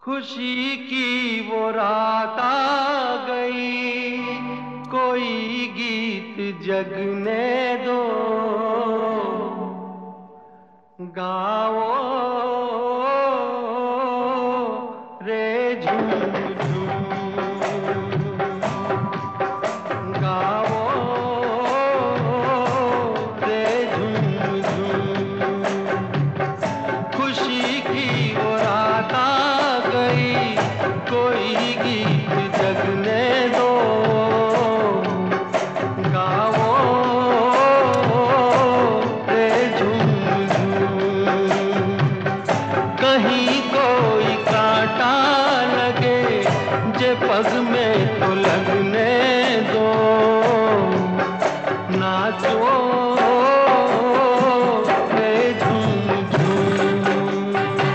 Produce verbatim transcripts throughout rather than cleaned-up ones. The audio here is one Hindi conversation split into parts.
खुशी की वो रात आ गई, कोई गीत जगने दो, गाओ रे झूम झूम, गाओ रे झूम झूम। खुशी की वो रात आ गई, कोई गीत जगने दो, गाओ रे झूम झूम। कहीं कोई कांटा लगे जे पग में तो लगने दो, नाचो रे झूम झूम।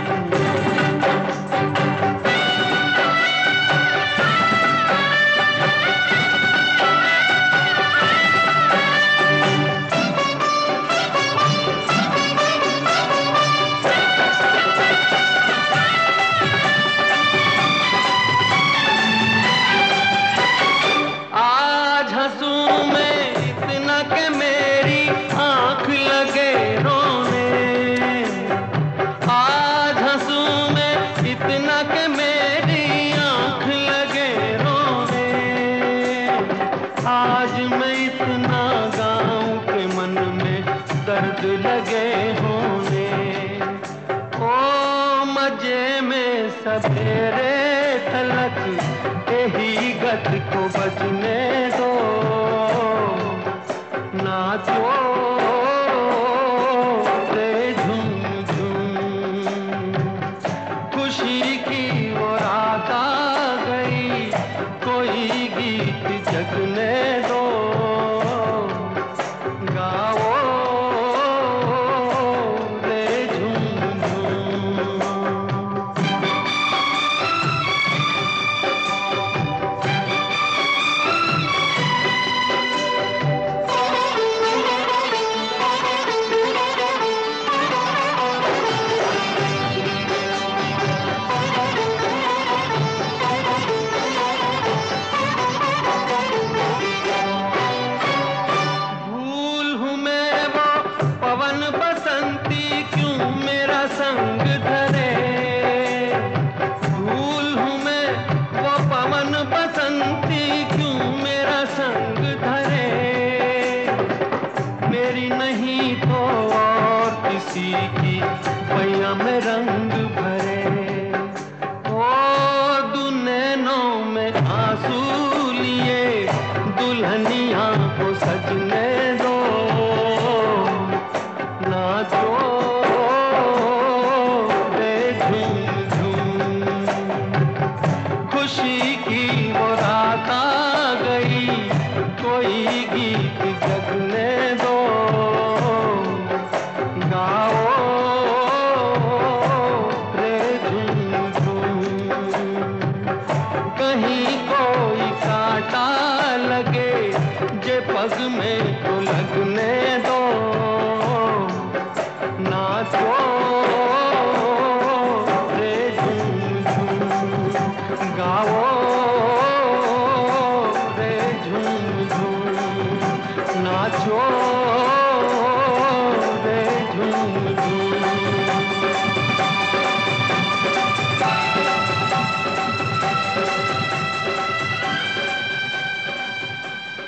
आज हंसूं मैं इतना कि मेरी आंख लगे रोने, आज हंसूं मैं इतना कि मेरी आंख लगे रोने, आज मैं इतना गाऊं कि मन में दर्द लगे होने। ओ मजे में सवेरे तलक यही गत को बजने दो, नाचो रे झूम झूम। खुशी की वो रात आ गई, कोई गीत जगने दो, गाओ रे झूम झूम। पवन बसंती क्यों मेरा संग धरे, भूल हूँ मैं वो पवन बसंती क्यों मेरा संग धरे, मेरी नहीं तो और किसी की पैया में रंग भरे। ओ दुनैनों में आंसू लिए दुल्हनिया को सजने दो, नाचो रे झूम झूम। खुशी की वो रात आ गई, कोई गीत जगने दो, गाओ रे झूम झूम। कहीं कोई कांटा लगे जे पग में तो लगने दो, नाचो रे झूम झूम, गाओ रे झूम झूम, नाचो।